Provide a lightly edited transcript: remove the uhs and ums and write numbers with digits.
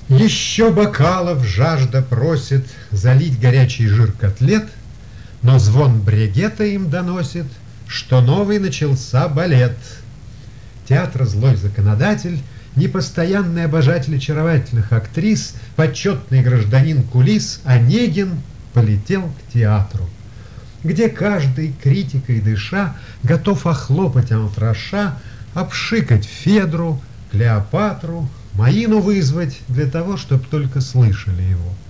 Еще бокалов жажда просит залить горячий жир котлет, но звон брегета им доносит, что новый начался балет. Театра злой законодатель, непостоянный обожатель очаровательных актрис, почетный гражданин кулис Онегин полетел к театру, где каждый, критикой дыша, готов охлопать Антраша, обшикать Федру, Клеопатру, Маину вызвать для того, чтобы только слышали его.